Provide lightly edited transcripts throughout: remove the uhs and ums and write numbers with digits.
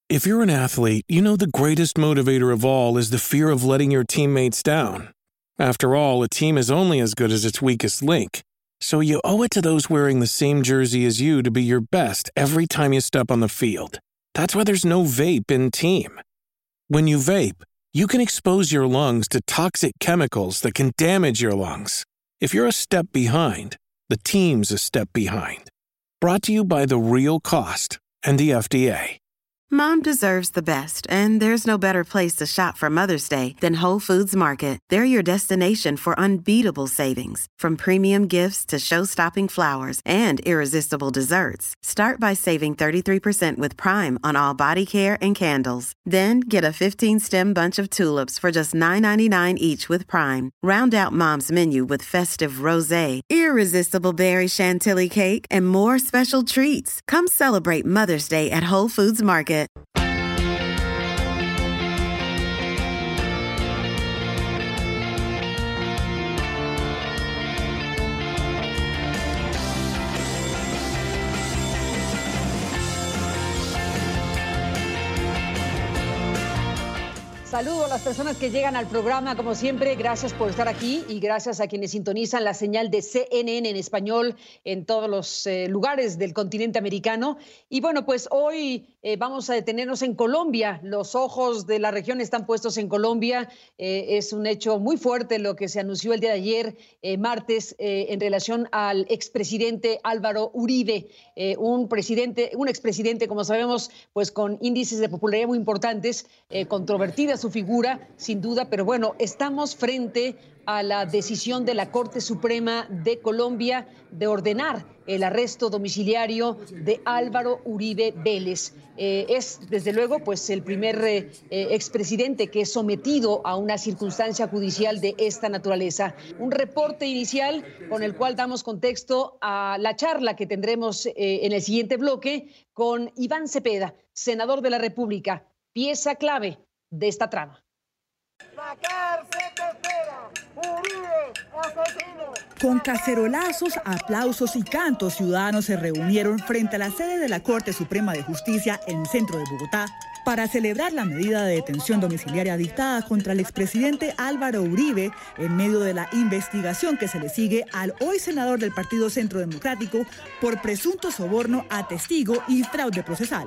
If you're an athlete, you know the greatest motivator of all is the fear of letting your teammates down. After all, a team is only as good as its weakest link. So you owe it to those wearing the same jersey as you to be your best every time you step on the field. That's why there's no vape in team. When you vape, you can expose your lungs to toxic chemicals that can damage your lungs. If you're a step behind, the team's a step behind. Brought to you by The Real Cost and the FDA. Mom deserves the best, and there's no better place to shop for Mother's Day than Whole Foods Market. They're your destination for unbeatable savings, from premium gifts to show-stopping flowers and irresistible desserts. Start by saving 33% with Prime on all body care and candles. Then get a 15-stem bunch of tulips for just $9.99 each with Prime. Round out Mom's menu with festive rosé, irresistible berry chantilly cake, and more special treats. Come celebrate Mother's Day at Whole Foods Market. Saludo a las personas que llegan al programa, como siempre, gracias por estar aquí y gracias a quienes sintonizan la señal de CNN en español en todos los lugares del continente americano. Y bueno, pues hoy vamos a detenernos en Colombia. Los ojos de la región están puestos en Colombia. Es un hecho muy fuerte lo que se anunció el día de ayer, martes, en relación al expresidente Álvaro Uribe, un expresidente, como sabemos, pues con índices de popularidad muy importantes, controvertidas su figura, sin duda, pero bueno, estamos frente a la decisión de la Corte Suprema de Colombia de ordenar el arresto domiciliario de Álvaro Uribe Vélez. Es, desde luego, pues el primer expresidente que es sometido a una circunstancia judicial de esta naturaleza. Un reporte inicial con el cual damos contexto a la charla que tendremos en el siguiente bloque con Iván Cepeda, senador de la República, pieza clave de esta trama. La cárcel te espera, Uribe, asesino. Con cacerolazos, aplausos y cantos, ciudadanos se reunieron frente a la sede de la Corte Suprema de Justicia en el centro de Bogotá para celebrar la medida de detención domiciliaria dictada contra el expresidente Álvaro Uribe en medio de la investigación que se le sigue al hoy senador del Partido Centro Democrático por presunto soborno a testigo y fraude procesal.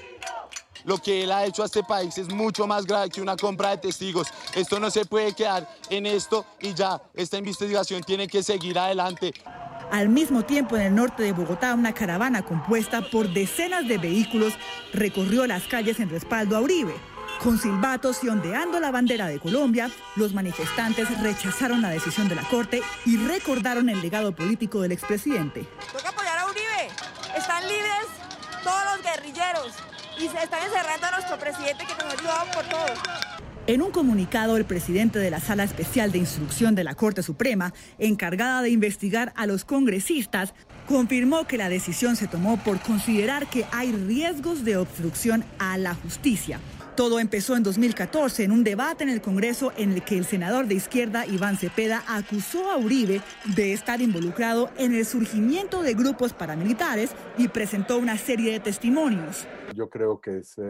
Lo que él ha hecho a este país es mucho más grave que una compra de testigos. Esto no se puede quedar en esto y ya. Esta investigación tiene que seguir adelante. Al mismo tiempo, en el norte de Bogotá, una caravana compuesta por decenas de vehículos recorrió las calles en respaldo a Uribe. Con silbatos y ondeando la bandera de Colombia, los manifestantes rechazaron la decisión de la Corte y recordaron el legado político del expresidente. Toca apoyar a Uribe. Están libres todos los guerrilleros. Y se están encerrando a nuestro presidente que nos ayudó por todo. En un comunicado, el presidente de la Sala Especial de Instrucción de la Corte Suprema, encargada de investigar a los congresistas, confirmó que la decisión se tomó por considerar que hay riesgos de obstrucción a la justicia. Todo empezó en 2014 en un debate en el Congreso en el que el senador de izquierda Iván Cepeda acusó a Uribe de estar involucrado en el surgimiento de grupos paramilitares y presentó una serie de testimonios. Yo creo que es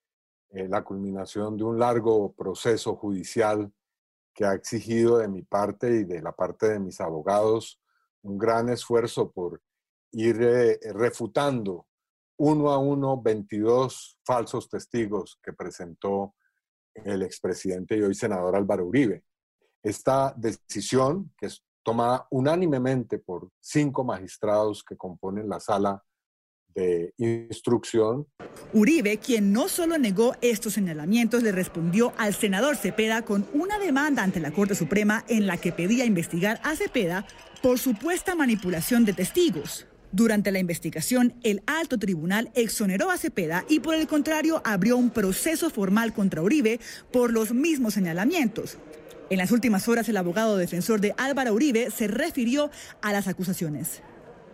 la culminación de un largo proceso judicial que ha exigido de mi parte y de la parte de mis abogados un gran esfuerzo por ir refutando uno a uno 22 falsos testigos que presentó el expresidente y hoy senador Álvaro Uribe. Esta decisión, que es tomada unánimemente por 5 magistrados que componen la sala de instrucción. Uribe, quien no solo negó estos señalamientos, le respondió al senador Cepeda con una demanda ante la Corte Suprema en la que pedía investigar a Cepeda por supuesta manipulación de testigos. Durante la investigación, el alto tribunal exoneró a Cepeda y por el contrario abrió un proceso formal contra Uribe por los mismos señalamientos. En las últimas horas, el abogado defensor de Álvaro Uribe se refirió a las acusaciones.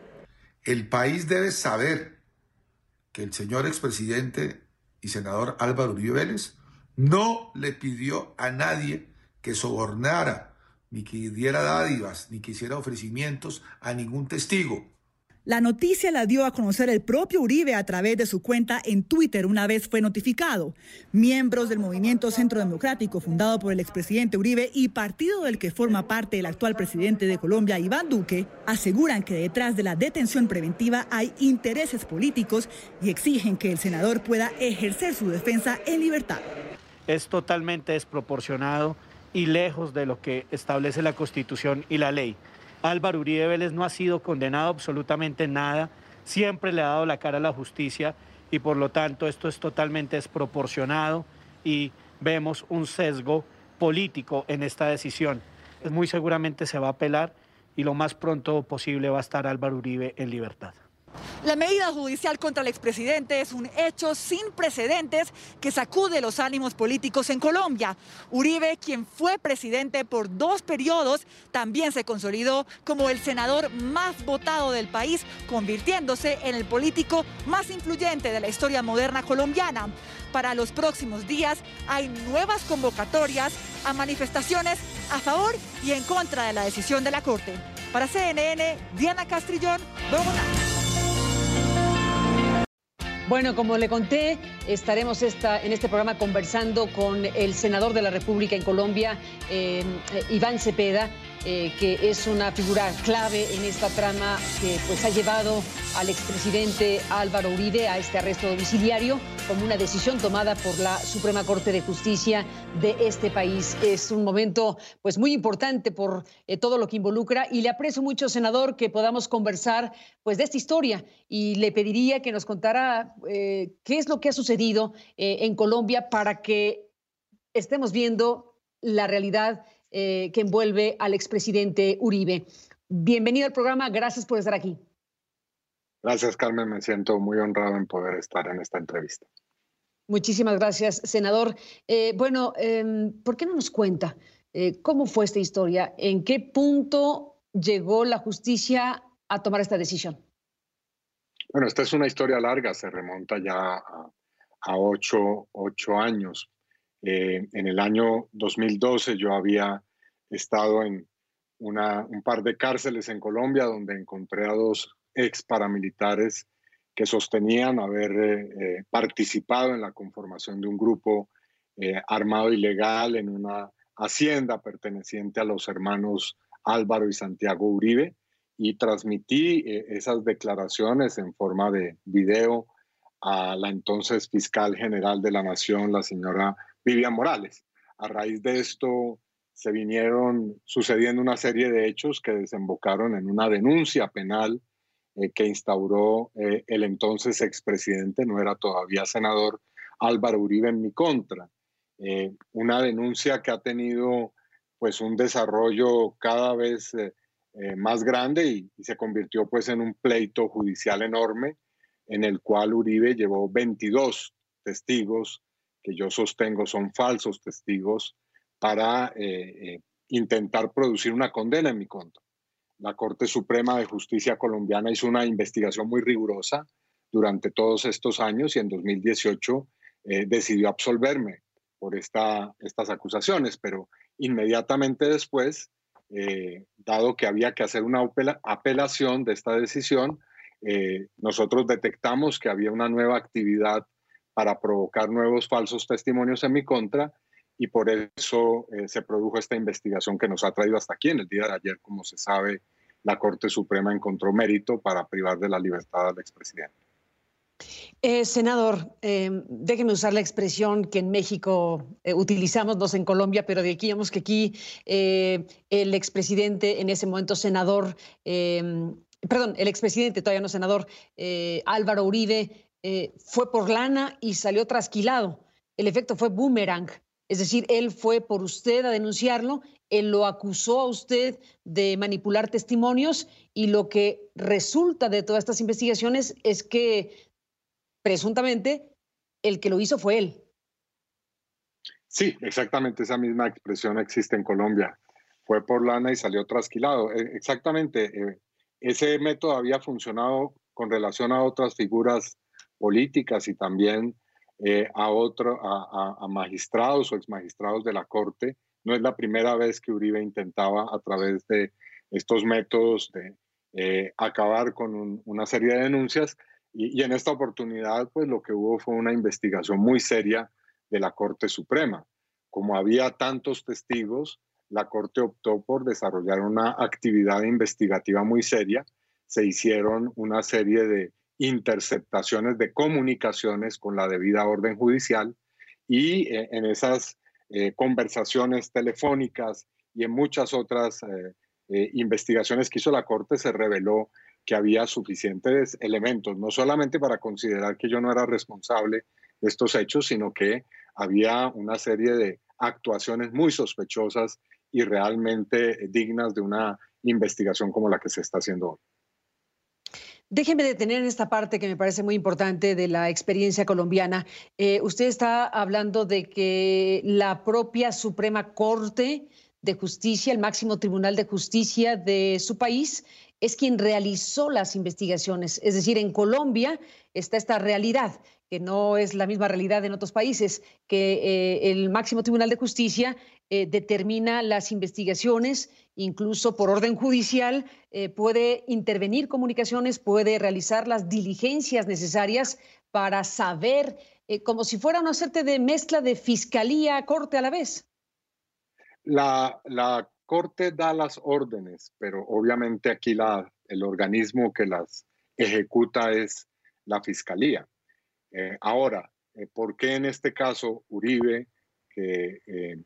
El país debe saber que el señor expresidente y senador Álvaro Uribe Vélez no le pidió a nadie que sobornara, ni que diera dádivas, ni que hiciera ofrecimientos a ningún testigo. La noticia la dio a conocer el propio Uribe a través de su cuenta en Twitter una vez fue notificado. Miembros del Movimiento Centro Democrático, fundado por el expresidente Uribe y partido del que forma parte el actual presidente de Colombia, Iván Duque, aseguran que detrás de la detención preventiva hay intereses políticos y exigen que el senador pueda ejercer su defensa en libertad. Es totalmente desproporcionado y lejos de lo que establece la Constitución y la ley. Álvaro Uribe Vélez no ha sido condenado absolutamente nada, siempre le ha dado la cara a la justicia y por lo tanto esto es totalmente desproporcionado y vemos un sesgo político en esta decisión. Muy seguramente se va a apelar y lo más pronto posible va a estar Álvaro Uribe en libertad. La medida judicial contra el expresidente es un hecho sin precedentes que sacude los ánimos políticos en Colombia. Uribe, quien fue presidente por 2 periodos, también se consolidó como el senador más votado del país, convirtiéndose en el político más influyente de la historia moderna colombiana. Para los próximos días hay nuevas convocatorias a manifestaciones a favor y en contra de la decisión de la Corte. Para CNN, Diana Castrillón, Bogotá. Bueno, como le conté, estaremos en este programa conversando con el senador de la República en Colombia, Iván Cepeda, que es una figura clave en esta trama que pues ha llevado al expresidente Álvaro Uribe a este arresto domiciliario como una decisión tomada por la Suprema Corte de Justicia de este país. Es un momento pues muy importante por todo lo que involucra y le aprecio mucho, senador, que podamos conversar pues de esta historia y le pediría que nos contara qué es lo que ha sucedido en Colombia para que estemos viendo la realidad que envuelve al expresidente Uribe. Bienvenido al programa, gracias por estar aquí. Gracias, Carmen, me siento muy honrado en poder estar en esta entrevista. Muchísimas gracias, senador. ¿Por qué no nos cuenta cómo fue esta historia? ¿En qué punto llegó la justicia a tomar esta decisión? Bueno, esta es una historia larga, se remonta ya a 8 años. En el año 2012 yo había estado en un par de cárceles en Colombia donde encontré a 2 ex paramilitares que sostenían haber participado en la conformación de un grupo armado ilegal en una hacienda perteneciente a los hermanos Álvaro y Santiago Uribe, y transmití esas declaraciones en forma de video a la entonces fiscal general de la Nación, la señora Vivian Morales. A raíz de esto se vinieron sucediendo una serie de hechos que desembocaron en una denuncia penal que instauró el entonces expresidente, no era todavía senador, Álvaro Uribe, en mi contra. Una denuncia que ha tenido pues un desarrollo cada vez más grande y se convirtió pues en un pleito judicial enorme en el cual Uribe llevó 22 testigos que yo sostengo son falsos testigos para intentar producir una condena en mi contra. La Corte Suprema de Justicia colombiana hizo una investigación muy rigurosa durante todos estos años y en 2018 decidió absolverme por estas acusaciones, pero inmediatamente después, dado que había que hacer una apelación de esta decisión, nosotros detectamos que había una nueva actividad para provocar nuevos falsos testimonios en mi contra y por eso se produjo esta investigación que nos ha traído hasta aquí. En el día de ayer, como se sabe, la Corte Suprema encontró mérito para privar de la libertad al expresidente. Senador, déjeme usar la expresión que en México utilizamos, no sé en Colombia, pero digamos que aquí el expresidente, en ese momento senador, el expresidente, todavía no senador, Álvaro Uribe, fue por lana y salió trasquilado. El efecto fue boomerang. Es decir, él fue por usted a denunciarlo, él lo acusó a usted de manipular testimonios y lo que resulta de todas estas investigaciones es que presuntamente el que lo hizo fue él. Sí, exactamente esa misma expresión existe en Colombia. Fue por lana y salió trasquilado. Exactamente, ese método había funcionado con relación a otras figuras políticas y también a magistrados o exmagistrados de la Corte. No es la primera vez que Uribe intentaba a través de estos métodos de acabar con una serie de denuncias y en esta oportunidad pues lo que hubo fue una investigación muy seria de la Corte Suprema. Como había tantos testigos, la Corte optó por desarrollar una actividad investigativa muy seria. Se hicieron una serie de interceptaciones de comunicaciones con la debida orden judicial y en esas conversaciones telefónicas y en muchas otras investigaciones que hizo la Corte se reveló que había suficientes elementos, no solamente para considerar que yo no era responsable de estos hechos, sino que había una serie de actuaciones muy sospechosas y realmente dignas de una investigación como la que se está haciendo hoy. Déjeme detener en esta parte que me parece muy importante de la experiencia colombiana. Usted está hablando de que la propia Suprema Corte de Justicia, el máximo tribunal de justicia de su país, es quien realizó las investigaciones. Es decir, en Colombia está esta realidad, que no es la misma realidad en otros países, que el máximo tribunal de justicia determina las investigaciones, incluso por orden judicial, puede intervenir comunicaciones, puede realizar las diligencias necesarias para saber, como si fuera una suerte de mezcla de fiscalía, corte a la vez. La Corte da las órdenes, pero obviamente aquí el organismo que las ejecuta es la Fiscalía. Ahora, ¿por qué en este caso Uribe, que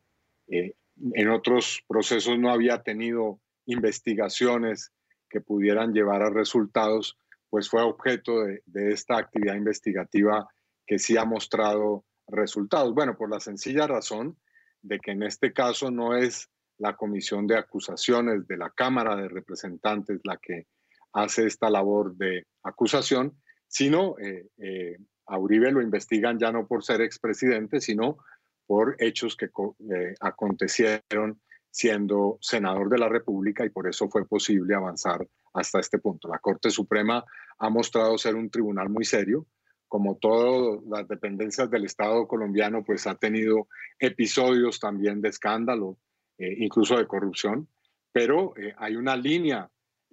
en otros procesos no había tenido investigaciones que pudieran llevar a resultados, pues fue objeto de esta actividad investigativa que sí ha mostrado resultados? Bueno, por la sencilla razón de que en este caso no es la Comisión de Acusaciones de la Cámara de Representantes la que hace esta labor de acusación, sino a Uribe lo investigan ya no por ser expresidente, sino por hechos que acontecieron siendo senador de la República y por eso fue posible avanzar hasta este punto. La Corte Suprema ha mostrado ser un tribunal muy serio. Como todas las dependencias del Estado colombiano, pues ha tenido episodios también de escándalo, incluso de corrupción, pero hay una línea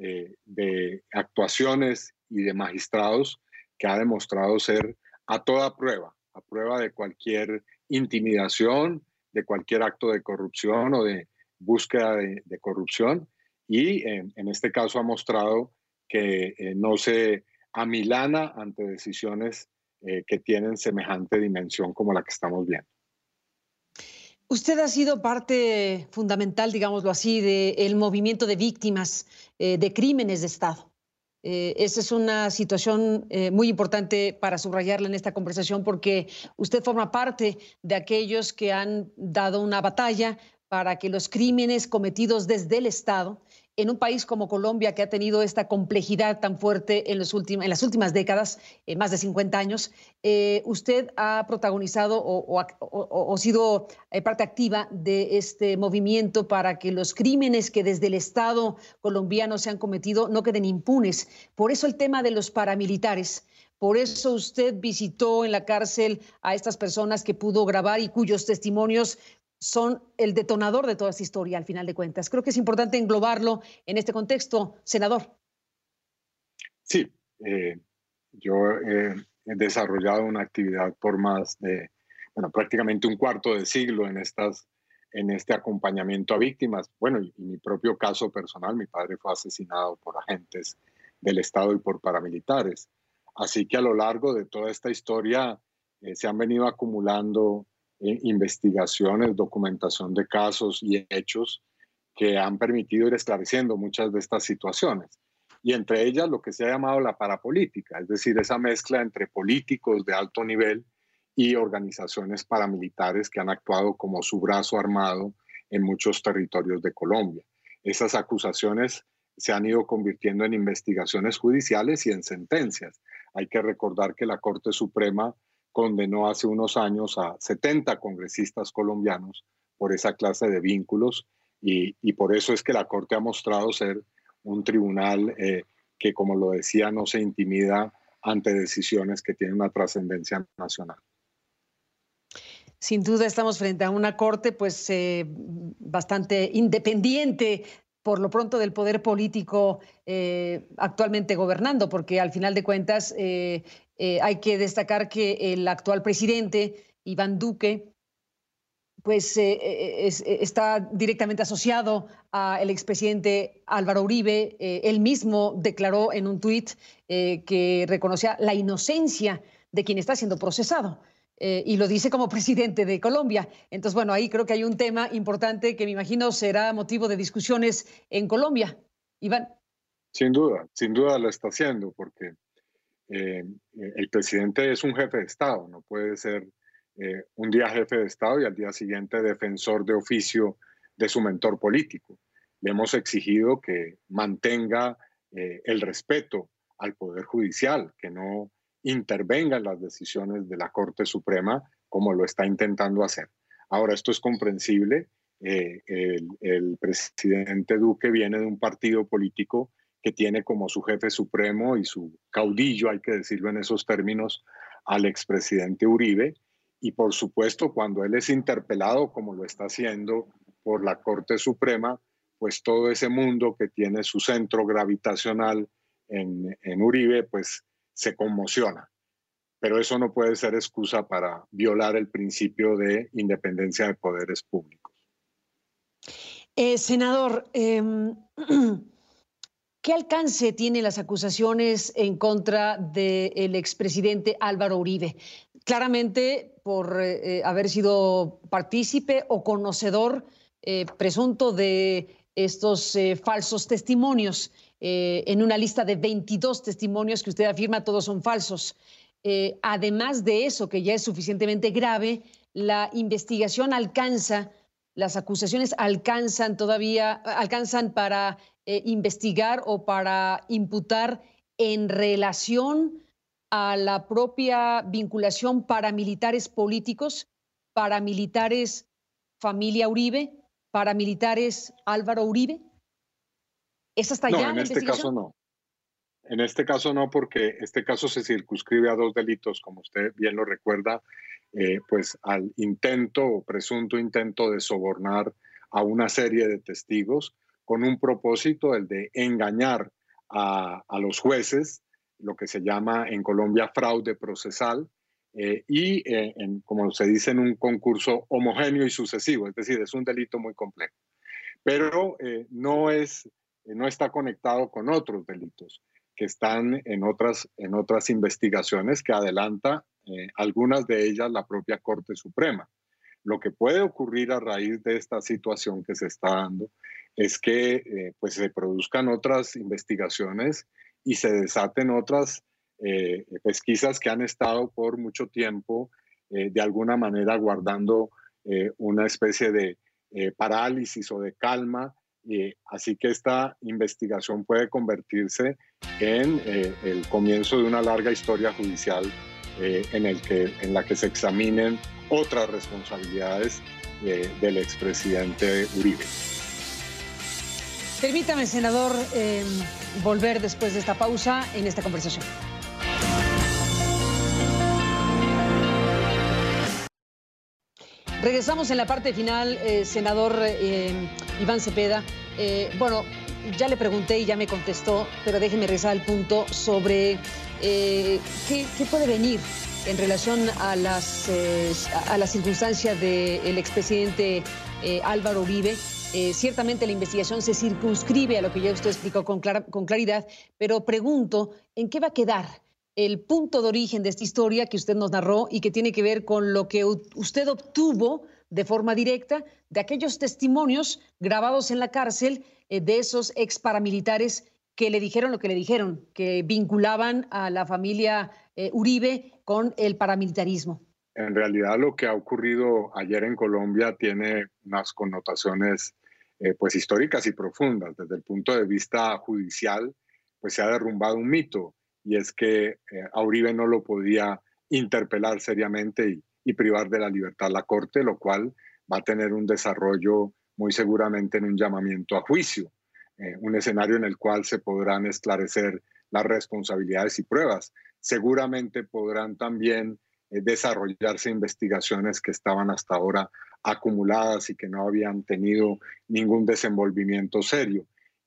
de actuaciones y de magistrados que ha demostrado ser a prueba de cualquier intimidación, de cualquier acto de corrupción o de búsqueda de corrupción, y en este caso ha mostrado que no se amilana ante decisiones que tienen semejante dimensión como la que estamos viendo. Usted ha sido parte fundamental, digámoslo así, del movimiento de víctimas de crímenes de Estado. Esa es una situación muy importante para subrayarla en esta conversación porque usted forma parte de aquellos que han dado una batalla para que los crímenes cometidos desde el Estado en un país como Colombia, que ha tenido esta complejidad tan fuerte en las últimas décadas, más de 50 años, usted ha protagonizado o sido parte activa de este movimiento para que los crímenes que desde el Estado colombiano se han cometido no queden impunes. Por eso el tema de los paramilitares. Por eso usted visitó en la cárcel a estas personas que pudo grabar y cuyos testimonios son el detonador de toda esta historia, al final de cuentas. Creo que es importante englobarlo en este contexto, senador. Sí, yo he desarrollado una actividad por más de, prácticamente un cuarto de siglo en este acompañamiento a víctimas. Bueno, y mi propio caso personal, mi padre fue asesinado por agentes del Estado y por paramilitares. Así que a lo largo de toda esta historia se han venido acumulando investigaciones, documentación de casos y hechos que han permitido ir esclareciendo muchas de estas situaciones. Y entre ellas lo que se ha llamado la parapolítica, es decir, esa mezcla entre políticos de alto nivel y organizaciones paramilitares que han actuado como su brazo armado en muchos territorios de Colombia. Esas acusaciones se han ido convirtiendo en investigaciones judiciales y en sentencias. Hay que recordar que la Corte Suprema condenó hace unos años a 70 congresistas colombianos por esa clase de vínculos y por eso es que la Corte ha mostrado ser un tribunal que, como lo decía, no se intimida ante decisiones que tienen una trascendencia nacional. Sin duda estamos frente a una Corte pues bastante independiente, por lo pronto del poder político actualmente gobernando, porque al final de cuentas hay que destacar que el actual presidente, Iván Duque, pues está directamente asociado al expresidente Álvaro Uribe. Él mismo declaró en un tuit que reconocía la inocencia de quien está siendo procesado. Y lo dice como presidente de Colombia. Entonces, bueno, ahí creo que hay un tema importante que me imagino será motivo de discusiones en Colombia. Iván. Sin duda lo está haciendo, porque el presidente es un jefe de Estado, no puede ser un día jefe de Estado y al día siguiente defensor de oficio de su mentor político. Le hemos exigido que mantenga el respeto al Poder Judicial, que no intervenga en las decisiones de la Corte Suprema como lo está intentando hacer. Ahora, esto es comprensible. El presidente Duque viene de un partido político que tiene como su jefe supremo y su caudillo, hay que decirlo en esos términos, al expresidente Uribe. Y por supuesto, cuando él es interpelado, como lo está haciendo por la Corte Suprema, pues todo ese mundo que tiene su centro gravitacional en Uribe, pues se conmociona. Pero eso no puede ser excusa para violar el principio de independencia de poderes públicos. Senador, ¿qué alcance tienen las acusaciones en contra del expresidente Álvaro Uribe? Claramente por haber sido partícipe o conocedor presunto de estos falsos testimonios, en una lista de 22 testimonios que usted afirma todos son falsos. Además de eso, que ya es suficientemente grave, la investigación alcanza, las acusaciones alcanzan para investigar o para imputar en relación a la propia vinculación paramilitares políticos, paramilitares familia Uribe, paramilitares Álvaro Uribe. ¿Es hasta ya en este caso no. En este caso no, porque este caso se circunscribe a 2 delitos, como usted bien lo recuerda, pues al intento o presunto intento de sobornar a una serie de testigos con un propósito, el de engañar a los jueces, lo que se llama en Colombia fraude procesal, como se dice, en un concurso homogéneo y sucesivo, es decir, es un delito muy complejo. Pero no está conectado con otros delitos que están en otras investigaciones que adelanta algunas de ellas la propia Corte Suprema. Lo que puede ocurrir a raíz de esta situación que se está dando es que pues se produzcan otras investigaciones y se desaten otras pesquisas que han estado por mucho tiempo de alguna manera guardando una especie de parálisis o de calma. Así que esta investigación puede convertirse en el comienzo de una larga historia judicial en la que se examinen otras responsabilidades del expresidente Uribe. Permítame, senador, volver después de esta pausa en esta conversación. Regresamos en la parte final, senador Iván Cepeda. Bueno, ya le pregunté y ya me contestó, pero déjeme regresar al punto sobre qué puede venir en relación a la circunstancia del expresidente Álvaro Uribe. Ciertamente la investigación se circunscribe a lo que ya usted explicó con claridad, pero pregunto, ¿en qué va a quedar el punto de origen de esta historia que usted nos narró y que tiene que ver con lo que usted obtuvo de forma directa de aquellos testimonios grabados en la cárcel de esos ex paramilitares que le dijeron lo que le dijeron, que vinculaban a la familia Uribe con el paramilitarismo? En realidad lo que ha ocurrido ayer en Colombia tiene unas connotaciones pues históricas y profundas. Desde el punto de vista judicial, pues se ha derrumbado un mito, y es que a Uribe no lo podía interpelar seriamente y privar de la libertad la Corte, lo cual va a tener un desarrollo muy seguramente en un llamamiento a juicio, un escenario en el cual se podrán esclarecer las responsabilidades y pruebas. Seguramente podrán también desarrollarse investigaciones que estaban hasta ahora acumuladas y que no habían tenido ningún desenvolvimiento serio.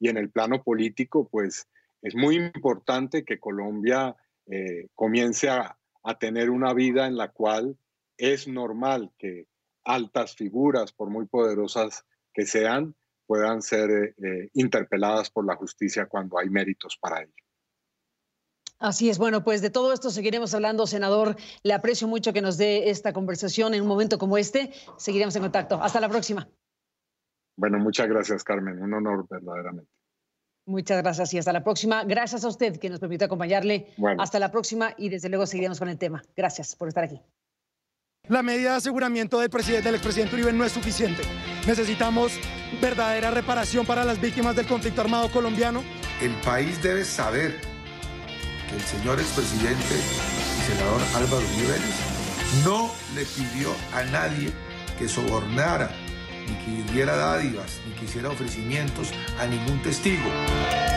y en el plano político, pues es muy importante que Colombia comience a tener una vida en la cual es normal que altas figuras, por muy poderosas que sean, puedan ser interpeladas por la justicia cuando hay méritos para ello. Así es, bueno, pues de todo esto seguiremos hablando, senador. Le aprecio mucho que nos dé esta conversación en un momento como este. Seguiremos en contacto. Hasta la próxima. Bueno, muchas gracias, Carmen. Un honor verdaderamente. Muchas gracias y hasta la próxima. Gracias a usted que nos permitió acompañarle. Bueno. Hasta la próxima y desde luego seguiremos con el tema. Gracias por estar aquí. La medida de aseguramiento del expresidente Uribe no es suficiente. Necesitamos verdadera reparación para las víctimas del conflicto armado colombiano. El país debe saber que el señor expresidente y senador Álvaro Uribe Vélez no le pidió a nadie que sobornara, ni que diera dádivas, ni que hiciera ofrecimientos a ningún testigo.